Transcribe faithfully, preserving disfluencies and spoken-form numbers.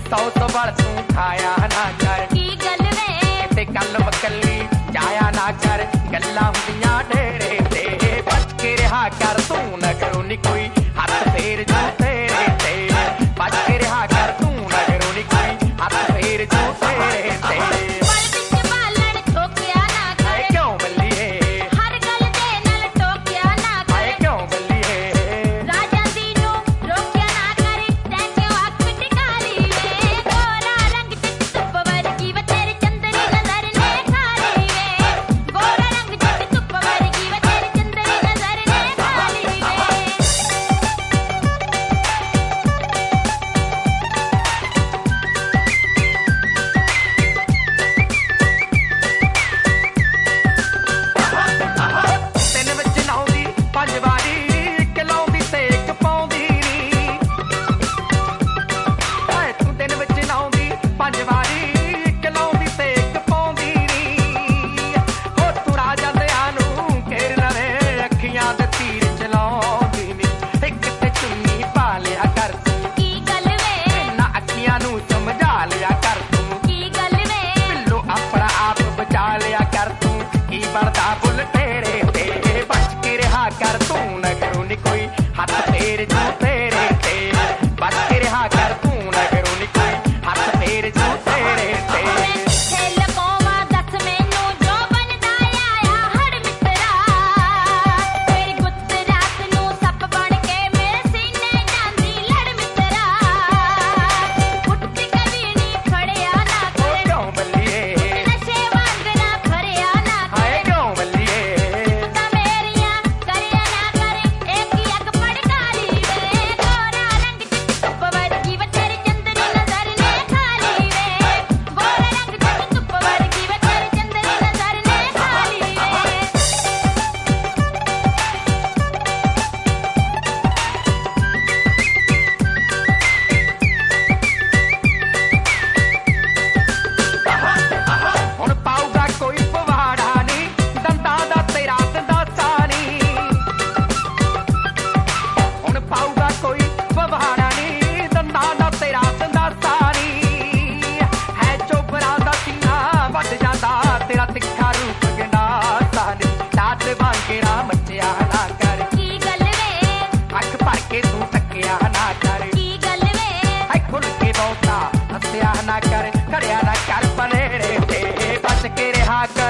ਸੌ ਤੋਂ ਵੱਲ ਤੂੰ ਖਾਇਆ ਨਾ ਕਰ। ਕੀ ਗੱਲ ਵੇ ਤੇ ਕੱਲ ਮਕੱਲੀ ਜਾਇਆ ਨਾ ਕਰ, ਗੱਲਾਂ ਹੁੰਦੀਆਂ ਢੇਰੇ ਤੇ ਬਚ ਕੇ ਰਿਹਾ ਕਰ ਤੂੰ ਨਗਰੋਂ ਨੀ ਕੋਈ ਹੱਥ ਫੇਰ ਜੂ ਤੇਰੇ ਤੇ, ਬਚ ਕੇ ਰਿਹਾ ਕਰ ਤੂੰ ਨਗਰੋਂ ਨੀ ਕੋਈ ਹੱਥ ਫੇਰ ਜੂ ਤੇਰੇ ਤੇ। ਪਲ ਵਿੱਚ ਬਾਲਣ ਠੋਕਿਆ ਨਾ ਕਰ, ਹਾਏ ਕਿਉਂ ਬੱਲੀਏ, ਹਰ ਗੱਲ ਦੇ ਨਾਲ ਟੋਕਿਆ ਨਾ ਹਾਏ ਕਰ। ਕਿਉਂ ਬੱਲੀਏ, ਰਾਜਾਂ ਦੀ ਨੂੰ ਰੋਕਿਆ ਨਾ ਕਰ, ਤੈਂ ਕਿਉਂ ਅੱਖ ਟਿਕਾ ਲਈ ਵੇ। ਗੋਰਾ ਰੰਗ ਚਿੱਟ ਧੁੱਪ ਵਰਗੀ ਵੇ ਤੇਰੀ ਚੰਦਰੀ ਨਜ਼ਰ ਨੇ ਖਾ ਲਈ ਵੇ। ਗੋਰਾ ਰੰਗ ਚਿੱਟ ਧੁੱਪ ਵਰਗੀ ਵੇ ਤੇਰੀ ਚੰਦਰੀ ਨਜ਼ਰ ਨੇ ਖਾ ਲਈ ਵੇ। ਤਿੰਨ ਵਿੱਚ ਨਹਾਉਂਦੀ ਪੰਜ ਵਾਰੀ, ਇੱਕ ਲਾਉਂਦੀ ਤੇ ਇੱਕ ਪਾਉਂਦੀ ਨੀ। ਹਾਏ ਤੂੰ ਤਿੰਨ ਵਿੱਚ ਨਹਾਉਂਦੀ ਪੰਜ ਵਾਰੀ, ਇੱਕ ਲਾਉਂਦੀ ਤੇ ਇੱਕ ਪਾਉਂਦੀ ਨੀ। ਹੋ ਤੂੰ ਰਾਜਾਂ ਦਿਆਂ ਨੂੰ ਘੇਰ ਲਵੇ, ਅੱਖੀਆਂ ਦੇ ਤੀਰ ਚਲਾਉਂਦੀ ਨੀ। ਇੱਕ ਤੇ ਚੁੰਨੀ ਪਾ ਲਿਆ ਕਰ ਤੂੰ, ਕੀ ਗੱਲ ਵੇ ਨਾ ਅੱਖੀਆਂ ਨੂੰ ਸਮਝਾ ਲਿਆ ਕਰ ਤੂੰ। ਕੀ ਗੱਲ ਵੇ ਪਿੱਲੋ ਆਪਣਾ ਆਪ ਬਚਾ ਲਿਆ ਕਰ ਤੂੰ, ਕੀ ਬਣਦਾ ਬੁੱਲ ਤੇਰੇ ਤੇ, ਬਚ ਕੇ ਰਿਹਾ ਕਰ ਤੂੰ ਨਗਰੋਂ ਨੀ ਕੋਈ ਹੱਥ ਫੇਰ ਜੂ ਤੇਰੇ ਤੇ, ਬਚ ਕੇ ਰਿਹਾ ਕਰ ਤੂੰ ਨਗਰੋਂ ਨੀ ਕੋਈ ਹੱਥ ਫੇਰ ਜੂ ਤੇਰੇ ਤੇ। ਮੈਂ ਕਿੱਥੇ ਲਗਾਵਾਂ ਦੱਸ ਮੈਨੂੰ ਜੋ ਬਣਦਾ ਆਇਆ ਹੜ ਮਿੱਤਰਾ। ਮੇਰੀ ਗੁੱਤ ਰਾਤ ਨੂੰ ਸੱਪ ਬਣ ਕੇ ਮੇਰੇ ਸੀਨੇ ਜਾਂਦੀ ਲੜ ਮਿੱਤਰਾ। ਉੱਠਦੀ ਕਦੀ ਨੀ ਖੜਿਆ ਨਾ ਓ ਕਰ, ਕਿਉਂ ਬੱਲੀਏ, ਨਸ਼ੇ ਵਾਂਗ ਨਾ ਖੜਿਆ ਨਾ ਕਰ। ਹਾਏ ਕਿਉਂ ਬੱਲੀਏ, ਤਾਂ ਮੇਰੀਆਂ ਕਰਿਆ ਨਾ ਕਰ, ਇੱਕ ਹੀ ਅੱਗ ਭੜਕਾ ਲਈ ਵੇ। ਗੋਰਾ ਰੰਗ ਚਿੱਟ ਧੁੱਪ ਵਰਗੀ ਵੇ ਤੇਰੀ ਚੰਦਰੀ ਨਜ਼ਰ ਨੇ ਖਾ ਲਈ ਵੇ। ਗੋਰਾ ਰੰਗ ਚਿੱਟ ਧੁੱਪ ਵਰਗੀ ਵੇ ਤੇਰੀ ਚੰਦਰੀ ਨਜ਼ਰ ਨੇ ਖਾ ਲਈ ਵੇ। ਹੁਣ ਪਾਊਗਾ ਕੋਈ ਪਵਾੜਾ ਨੀ, ਦੰਦਾਂ ਦਾ ਤੇਰਾ ਦੰਦਾਸਾ ਨੀ। ਹੁਣ ਪਾਊਗਾ ਕੋਈ ਪਵਾੜਾ ਨੀ, ਦੰਦਾਂ ਦਾ ਤੇਰਾ ਦੰਦਾਸਾ ਨੀ। ਹੈ ਚੋਬਰਾਂ ਦਾ ਸੀਨਾ ਵੱਢ ਜਾਂਦਾ, ਤੇਰਾ ਤਿੱਖਾ ਰੂਪ ਗੰਡਾਸਾ ਨੀ। ਲਾਟ ਵਾਂਗੇਰਾ ਮੱਚਿਆ ਨਾ ਕਰ, ਕੀ ਗੱਲ ਵੇ ਅੱਖ ਭਰ ਕੇ ਤੂੰ ਤੱਕਿਆ ਨਾ ਕਰ। ਕੀ ਗੱਲ ਵੇ ਹਾਏ ਖੁੱਲ ਕੇ ਬਹੁਤਾ ਹੱਸਿਆ ਨਾ ਕਰ, ਖੜਿਆ ਨਾ ਕਰ ਪਨੇੜੇ ਤੇ, ਬਚ ਕੇ ਰਿਹਾ ਕਰ